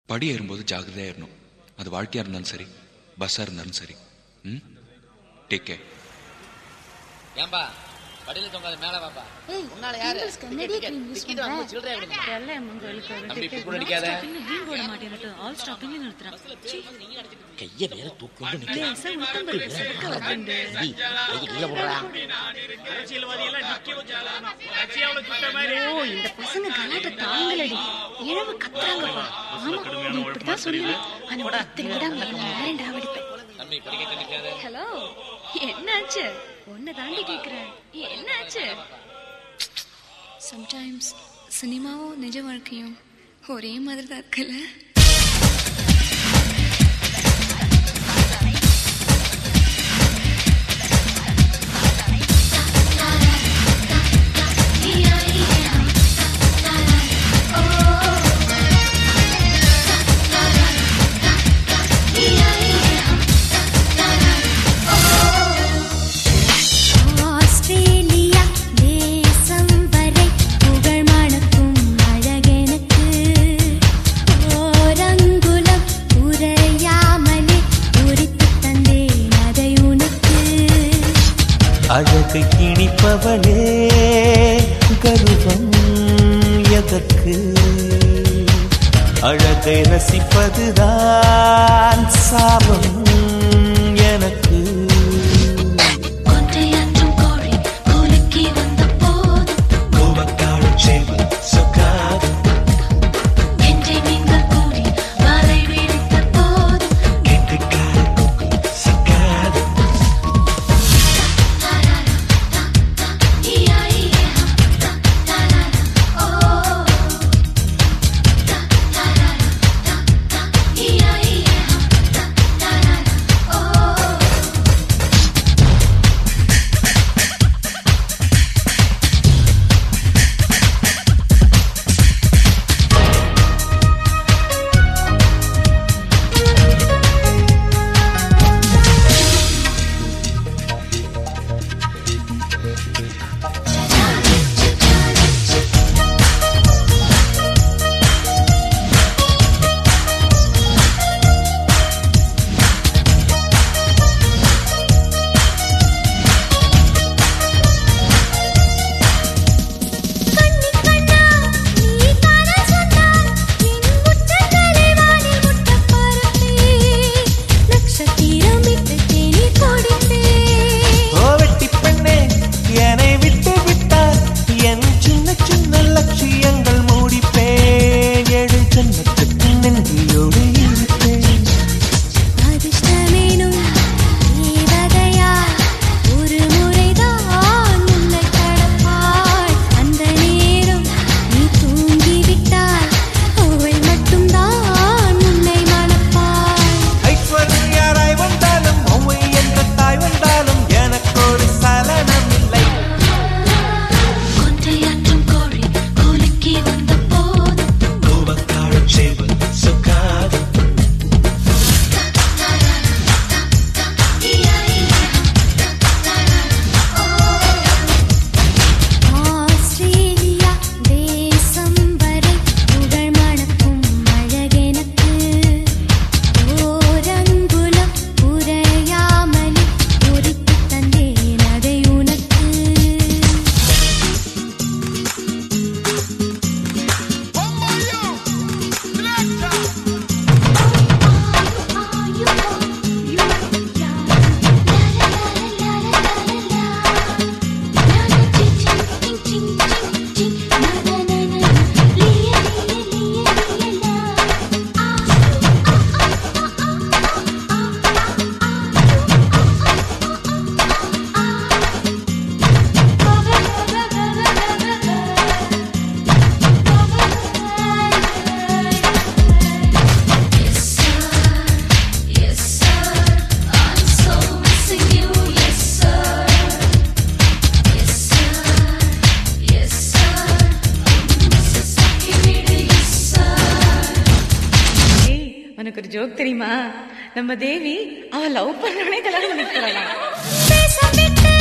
படி ஏறும்போது ஜாகிரதையாக ஏறணும். அது வாழ்க்கையாக இருந்தாலும் சரி, பஸ்ஸாக இருந்தாலும் சரி. Take care. ஏன்பா படியில தொங்காத மேல வாப்பா. உன்னால யாரு டிக்கெட் வாங்க சில்லறையா விடுங்க. எல்லாம் உங்களுக்கு தம்பி புக்கு அடிக்காத. நீங்க ஓட மாட்டேன்னு ஆல் ஸ்டாப்பிங் நிறுத்துறான். கைய மேல தூக்கிட்டு நிக்கிறேன். சார் உத்தம்பல் வந்து கைய கீழ போடுறா. அரசியல்வாதி எல்லாம் நிக்க வச்சாலானா கட்சியாவுல சுத்த மாதிரி. ஓ இந்த பசங்க கலாட்ட தாங்கலடி. இழவு கத்துறாங்கப்பா. ஆமா நீ இப்படிதான் சொல்லுவ. ஆனா பத்து விடாம நேரண்டா வடிப்பேன். தம்பி படிக்கட்டு நிக்காத. ஹலோ என்னாச்சு? ஒன்ன தாண்டி கேக்குறேன். என்னாச்சு? சம்டைம்ஸ் சினிமாவும் நிஜ வாழ்க்கையும் ஒரே மாதிரி தான் இருக்குல்ல. அழகை இனிப்பவளே கருவம் எதற்கு? அழகை ரசிப்பதுதான் சாபம் எனக்கு. உனக்கு ஒரு ஜோக் தெரியுமா? நம்ம தேவி அவ லவ் பண்ணவனே கல்யாணம் பண்ணிக்கிறாளாம்.